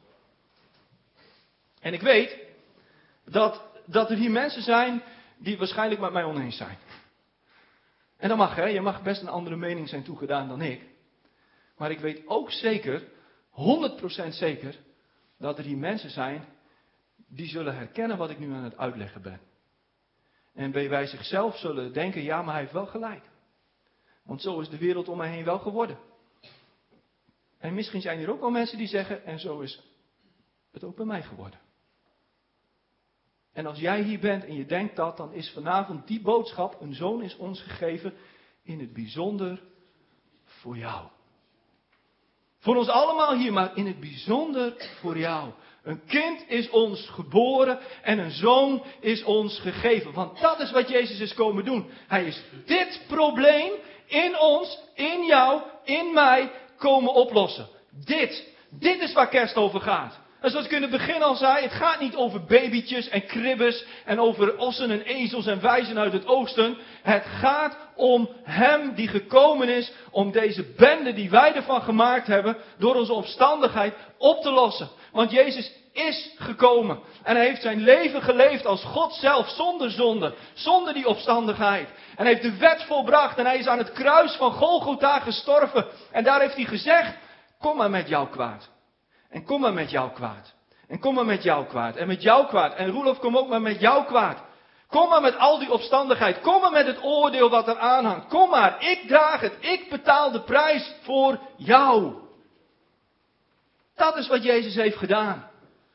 En ik weet dat, dat er hier mensen zijn die het waarschijnlijk met mij oneens zijn. En dat mag, hè. Je mag best een andere mening zijn toegedaan dan ik. Maar ik weet ook zeker, honderd procent zeker, dat er hier mensen zijn die zullen herkennen wat ik nu aan het uitleggen ben. En bij wij zichzelf zullen denken, ja, maar hij heeft wel gelijk. Want zo is de wereld om mij heen wel geworden. En misschien zijn er ook wel mensen die zeggen, en zo is het ook bij mij geworden. En als jij hier bent en je denkt dat, dan is vanavond die boodschap, een zoon is ons gegeven, in het bijzonder voor jou. Voor ons allemaal hier, maar in het bijzonder voor jou. Een kind is ons geboren en een zoon is ons gegeven. Want dat is wat Jezus is komen doen. Hij is dit probleem in ons, in jou, in mij komen oplossen. Dit, dit is waar kerst over gaat. En zoals ik in het begin al zei, het gaat niet over babytjes en kribbes en over ossen en ezels en wijzen uit het oosten. Het gaat om hem die gekomen is om deze bende die wij ervan gemaakt hebben, door onze omstandigheid op te lossen. Want Jezus is gekomen en hij heeft zijn leven geleefd als God zelf, zonder zonde, zonder die opstandigheid. En hij heeft de wet volbracht en hij is aan het kruis van Golgotha gestorven. En daar heeft hij gezegd, kom maar met jouw kwaad. En kom maar met jouw kwaad. En kom maar met jouw kwaad. En met jouw kwaad. En Roelof, kom ook maar met jouw kwaad. Kom maar met al die opstandigheid. Kom maar met het oordeel wat er aanhangt. Kom maar, ik draag het. Ik betaal de prijs voor jou. Dat is wat Jezus heeft gedaan.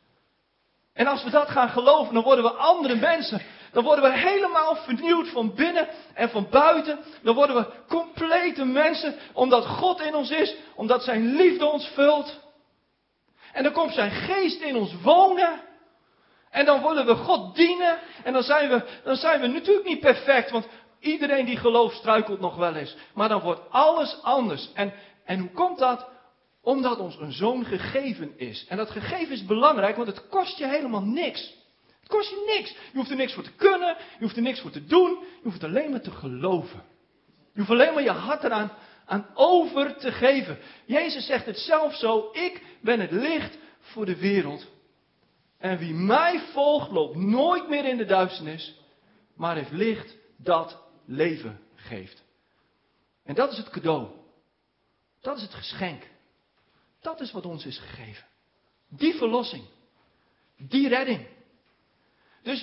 En als we dat gaan geloven, dan worden we andere mensen. Dan worden we helemaal vernieuwd van binnen en van buiten. Dan worden we complete mensen, omdat God in ons is. Omdat zijn liefde ons vult. En dan komt zijn geest in ons wonen. En dan willen we God dienen. En dan zijn we, dan zijn we natuurlijk niet perfect. Want iedereen die gelooft struikelt nog wel eens. Maar dan wordt alles anders. En, en hoe komt dat? Omdat ons een zoon gegeven is. En dat gegeven is belangrijk, want het kost je helemaal niks. Het kost je niks. Je hoeft er niks voor te kunnen. Je hoeft er niks voor te doen. Je hoeft alleen maar te geloven. Je hoeft alleen maar je hart eraan aan over te geven. Jezus zegt het zelf zo. Ik ben het licht voor de wereld. En wie mij volgt, loopt nooit meer in de duisternis. Maar heeft licht dat leven geeft. En dat is het cadeau. Dat is het geschenk. Dat is wat ons is gegeven. Die verlossing. Die redding. Dus,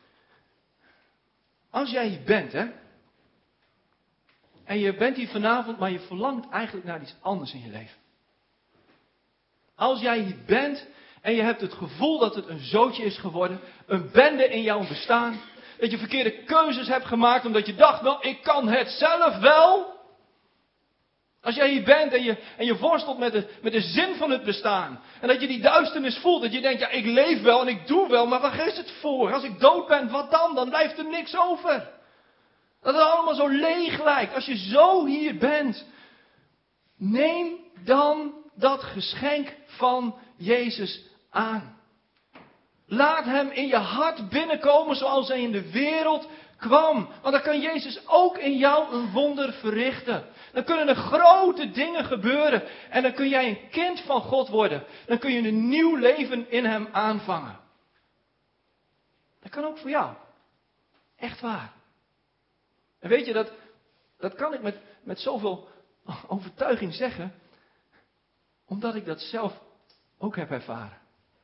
als jij hier bent, hè. En je bent hier vanavond, maar je verlangt eigenlijk naar iets anders in je leven. Als jij hier bent en je hebt het gevoel dat het een zootje is geworden, een bende in jouw bestaan, dat je verkeerde keuzes hebt gemaakt omdat je dacht, nou, ik kan het zelf wel. Als jij hier bent en je, en je worstelt met de, met de zin van het bestaan. En dat je die duisternis voelt. Dat je denkt, ja, ik leef wel en ik doe wel, maar waar is het voor? Als ik dood ben, wat dan? Dan blijft er niks over. Dat het allemaal zo leeg lijkt. Als je zo hier bent, neem dan dat geschenk van Jezus aan. Laat hem in je hart binnenkomen zoals hij in de wereld kwam. Want dan kan Jezus ook in jou een wonder verrichten. Dan kunnen er grote dingen gebeuren. En dan kun jij een kind van God worden. Dan kun je een nieuw leven in hem aanvangen. Dat kan ook voor jou. Echt waar. En weet je, dat, dat kan ik met, met zoveel overtuiging zeggen. Omdat ik dat zelf ook heb ervaren.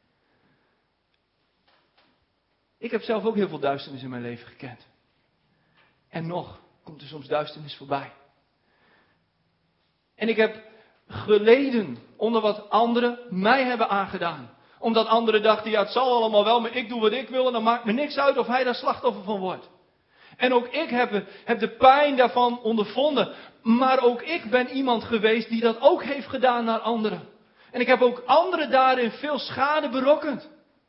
Ik heb zelf ook heel veel duisternis in mijn leven gekend. En nog komt er soms duisternis voorbij. En ik heb geleden onder wat anderen mij hebben aangedaan. Omdat anderen dachten, ja, het zal allemaal wel, maar ik doe wat ik wil en dan maakt me niks uit of hij daar slachtoffer van wordt. En ook ik heb, heb de pijn daarvan ondervonden. Maar ook ik ben iemand geweest die dat ook heeft gedaan naar anderen. En ik heb ook anderen daarin veel schade berokkend.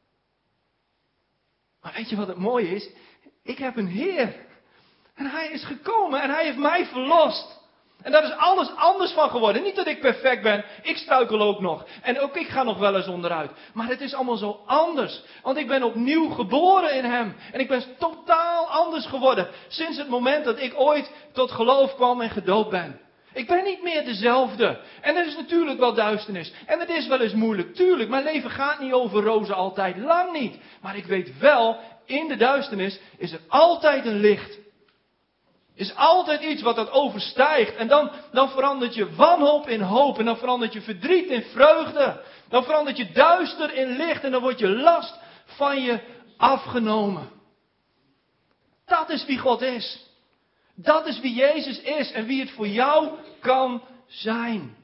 Maar weet je wat het mooie is? Ik heb een Heer. En hij is gekomen en hij heeft mij verlost. En daar is alles anders van geworden. Niet dat ik perfect ben. Ik struikel ook nog. En ook ik ga nog wel eens onderuit. Maar het is allemaal zo anders. Want ik ben opnieuw geboren in hem. En ik ben totaal anders geworden. Sinds het moment dat ik ooit tot geloof kwam en gedoopt ben. Ik ben niet meer dezelfde. En er is natuurlijk wel duisternis. En het is wel eens moeilijk. Tuurlijk, mijn leven gaat niet over rozen altijd. Lang niet. Maar ik weet wel, in de duisternis is er altijd een licht. Is altijd iets wat dat overstijgt. En dan, dan verandert je wanhoop in hoop. En dan verandert je verdriet in vreugde. Dan verandert je duister in licht. En dan wordt je last van je afgenomen. Dat is wie God is. Dat is wie Jezus is. En wie het voor jou kan zijn.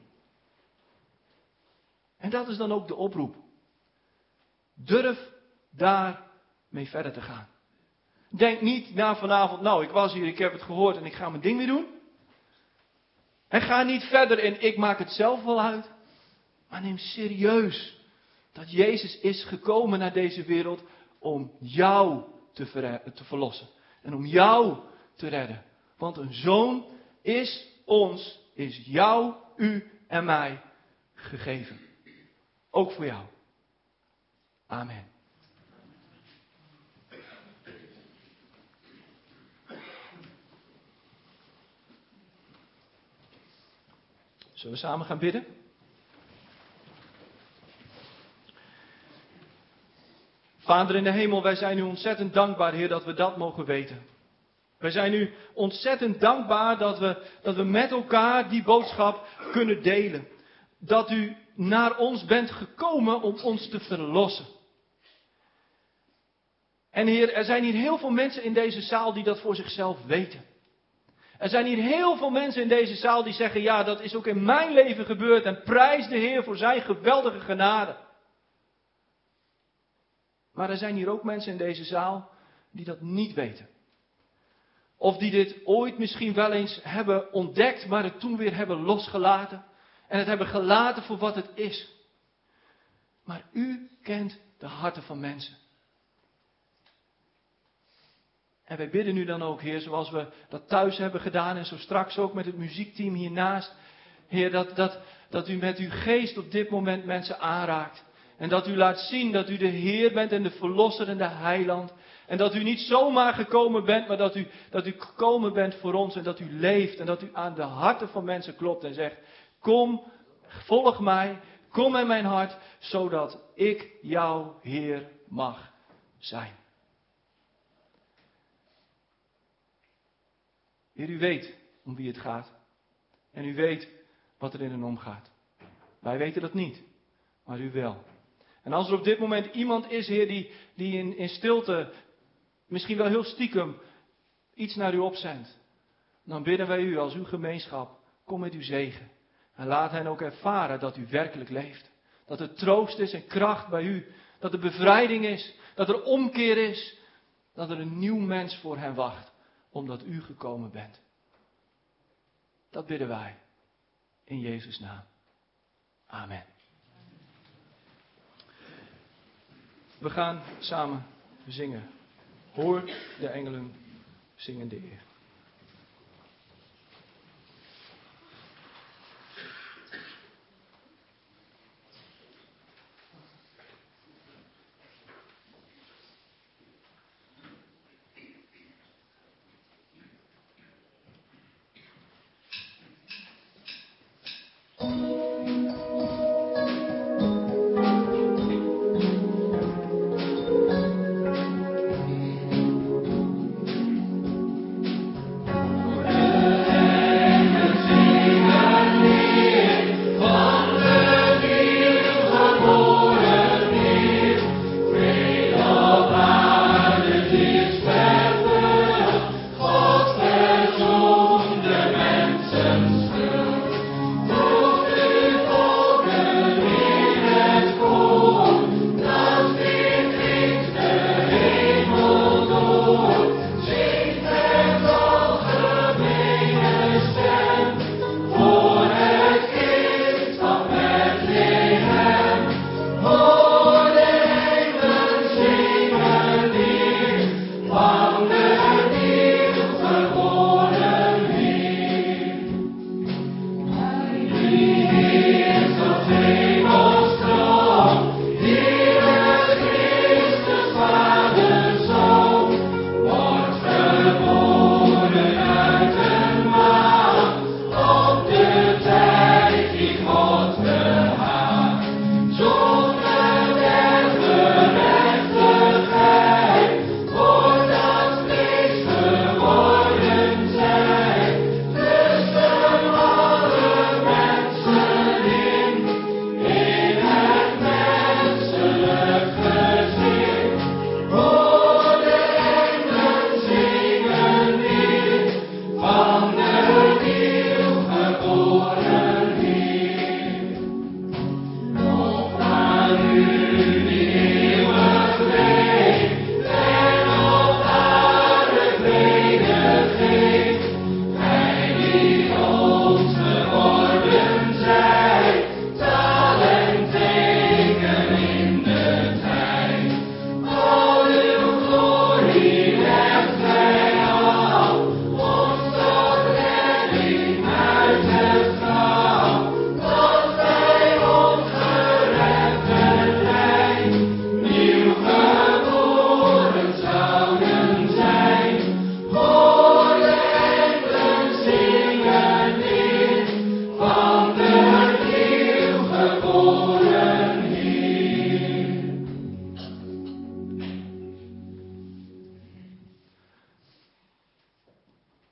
En dat is dan ook de oproep. Durf daarmee verder te gaan. Denk niet na vanavond, nou ik was hier, ik heb het gehoord en ik ga mijn ding weer doen. En ga niet verder in, ik maak het zelf wel uit. Maar neem serieus dat Jezus is gekomen naar deze wereld om jou te, ver, te verlossen. En om jou te redden. Want een zoon is ons, is jou, u en mij gegeven. Ook voor jou. Amen. Zullen we samen gaan bidden? Vader in de hemel, wij zijn u ontzettend dankbaar, Heer, dat we dat mogen weten. Wij zijn u ontzettend dankbaar dat we, dat we met elkaar die boodschap kunnen delen. Dat u naar ons bent gekomen om ons te verlossen. En Heer, er zijn hier heel veel mensen in deze zaal die dat voor zichzelf weten. Er zijn hier heel veel mensen in deze zaal die zeggen, ja, dat is ook in mijn leven gebeurd en prijs de Heer voor zijn geweldige genade. Maar er zijn hier ook mensen in deze zaal die dat niet weten. Of die dit ooit misschien wel eens hebben ontdekt, maar het toen weer hebben losgelaten. En het hebben gelaten voor wat het is. Maar u kent de harten van mensen. En wij bidden nu dan ook, Heer, zoals we dat thuis hebben gedaan en zo straks ook met het muziekteam hiernaast. Heer, dat, dat, dat u met uw geest op dit moment mensen aanraakt. En dat u laat zien dat u de Heer bent en de Verlosser en de Heiland. En dat u niet zomaar gekomen bent, maar dat u, dat u gekomen bent voor ons. En dat u leeft en dat u aan de harten van mensen klopt en zegt, kom, volg mij, kom in mijn hart, zodat ik jouw Heer mag zijn. Heer, u weet om wie het gaat. En u weet wat er in en omgaat. Wij weten dat niet, maar u wel. En als er op dit moment iemand is, Heer, die, die in, in stilte, misschien wel heel stiekem, iets naar u opzendt. Dan bidden wij u als uw gemeenschap, kom met uw zegen. En laat hen ook ervaren dat u werkelijk leeft. Dat er troost is en kracht bij u. Dat er bevrijding is. Dat er omkeer is. Dat er een nieuw mens voor hen wacht. Omdat u gekomen bent. Dat bidden wij. In Jezus' naam. Amen. We gaan samen zingen. Hoor de engelen zingen de eer.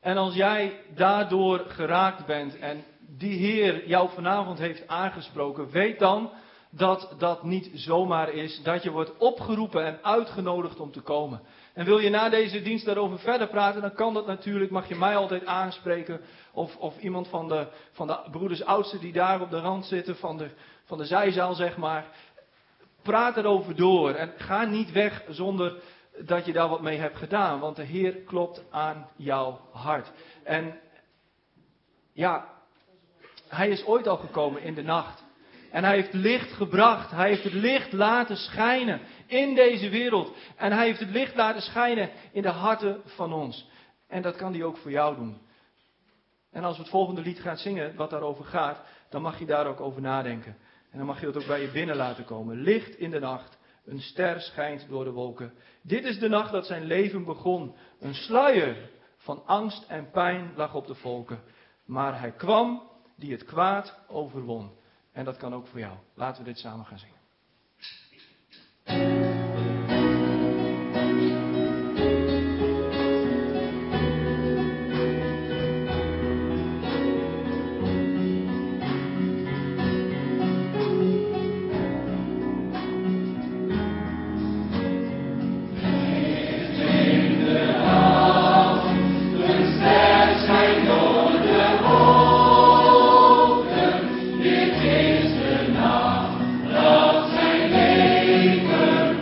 En als jij daardoor geraakt bent en die Heer jou vanavond heeft aangesproken, weet dan dat dat niet zomaar is, dat je wordt opgeroepen en uitgenodigd om te komen. En wil je na deze dienst daarover verder praten, dan kan dat natuurlijk, mag je mij altijd aanspreken, of, of iemand van de, van de broeders oudsten die daar op de rand zitten, van de, van de zijzaal zeg maar. Praat erover door en ga niet weg zonder dat je daar wat mee hebt gedaan, want de Heer klopt aan jouw hart. En ja, Hij is ooit al gekomen in de nacht. En Hij heeft licht gebracht. Hij heeft het licht laten schijnen in deze wereld. En Hij heeft het licht laten schijnen in de harten van ons. En dat kan Hij ook voor jou doen. En als we het volgende lied gaan zingen, wat daarover gaat, dan mag je daar ook over nadenken. En dan mag je het ook bij je binnen laten komen. Licht in de nacht, een ster schijnt door de wolken. Dit is de nacht dat zijn leven begon. Een sluier van angst en pijn lag op de volken. Maar Hij kwam die het kwaad overwon. En dat kan ook voor jou. Laten we dit samen gaan zingen. Dit is de nacht dat zijn leven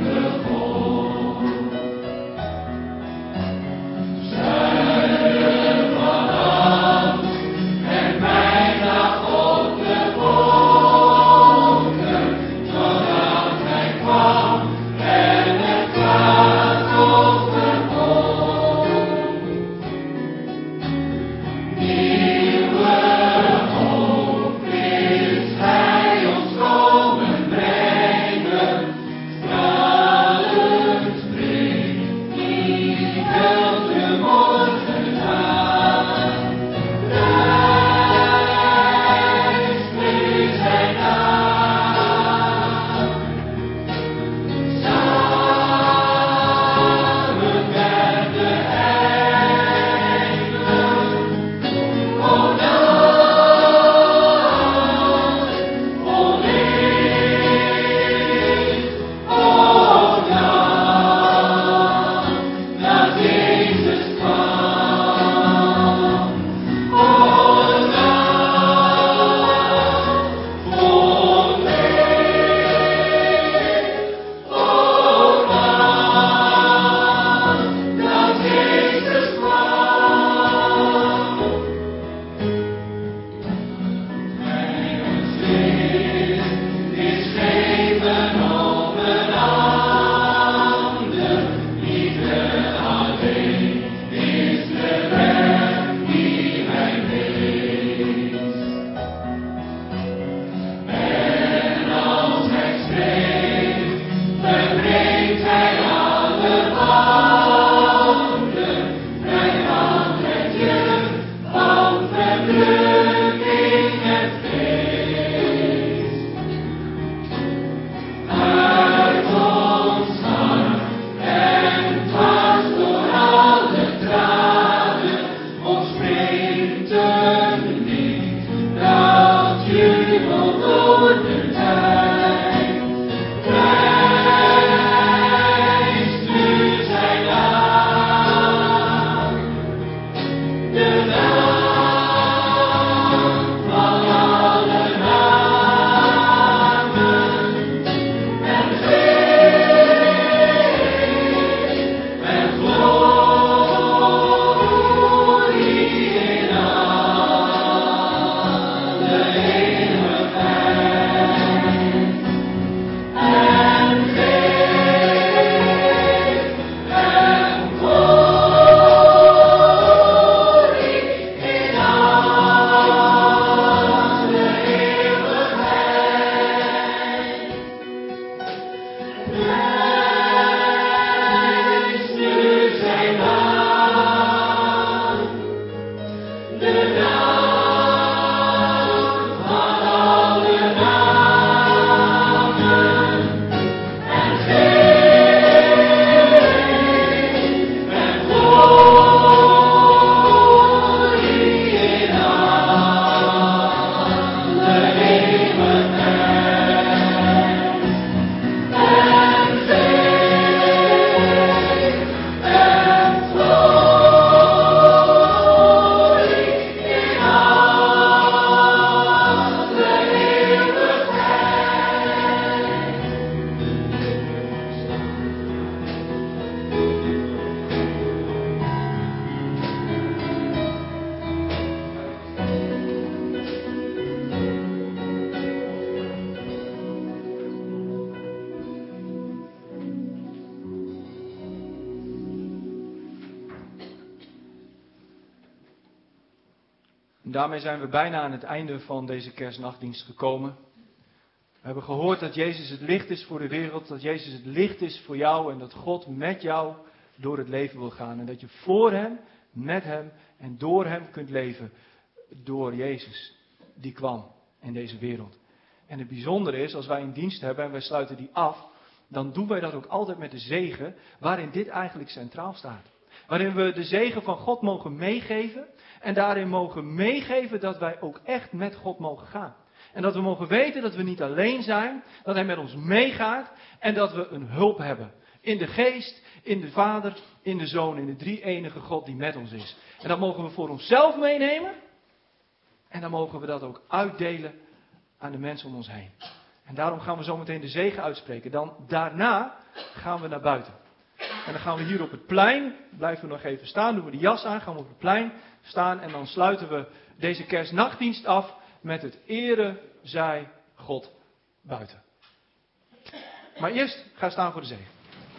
En daarmee zijn we bijna aan het einde van deze kerstnachtdienst gekomen. We hebben gehoord dat Jezus het licht is voor de wereld, dat Jezus het licht is voor jou en dat God met jou door het leven wil gaan. En dat je voor Hem, met Hem en door Hem kunt leven, door Jezus die kwam in deze wereld. En het bijzondere is, als wij een dienst hebben en wij sluiten die af, dan doen wij dat ook altijd met de zegen waarin dit eigenlijk centraal staat. Waarin we de zegen van God mogen meegeven en daarin mogen meegeven dat wij ook echt met God mogen gaan. En dat we mogen weten dat we niet alleen zijn, dat Hij met ons meegaat en dat we een hulp hebben. In de geest, in de Vader, in de Zoon, in de drie-enige God die met ons is. En dat mogen we voor onszelf meenemen en dan mogen we dat ook uitdelen aan de mensen om ons heen. En daarom gaan we zo meteen de zegen uitspreken. Dan daarna gaan we naar buiten. En dan gaan we hier op het plein, blijven we nog even staan, doen we de jas aan, gaan we op het plein staan en dan sluiten we deze kerstnachtdienst af met het ere zij God buiten. Maar eerst ga staan voor de zegen.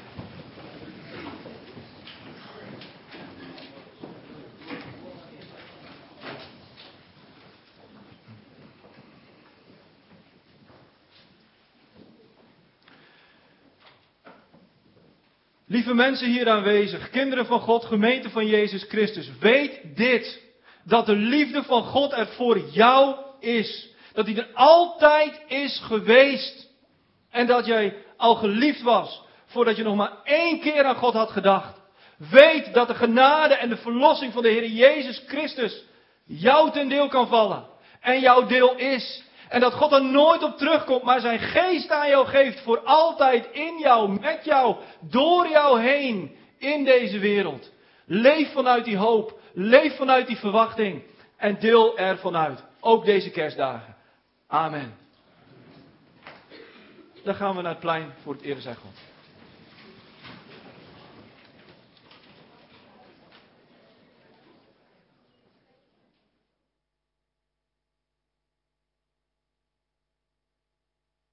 Lieve mensen hier aanwezig, kinderen van God, gemeente van Jezus Christus, weet dit, dat de liefde van God er voor jou is. Dat die er altijd is geweest. En dat jij al geliefd was, voordat je nog maar één keer aan God had gedacht. Weet dat de genade en de verlossing van de Heer Jezus Christus jou ten deel kan vallen. En jouw deel is. En dat God er nooit op terugkomt, maar zijn geest aan jou geeft voor altijd in jou, met jou, door jou heen in deze wereld. Leef vanuit die hoop, leef vanuit die verwachting en deel er vanuit. Ook deze kerstdagen. Amen. Dan gaan we naar het plein voor het ere zij God.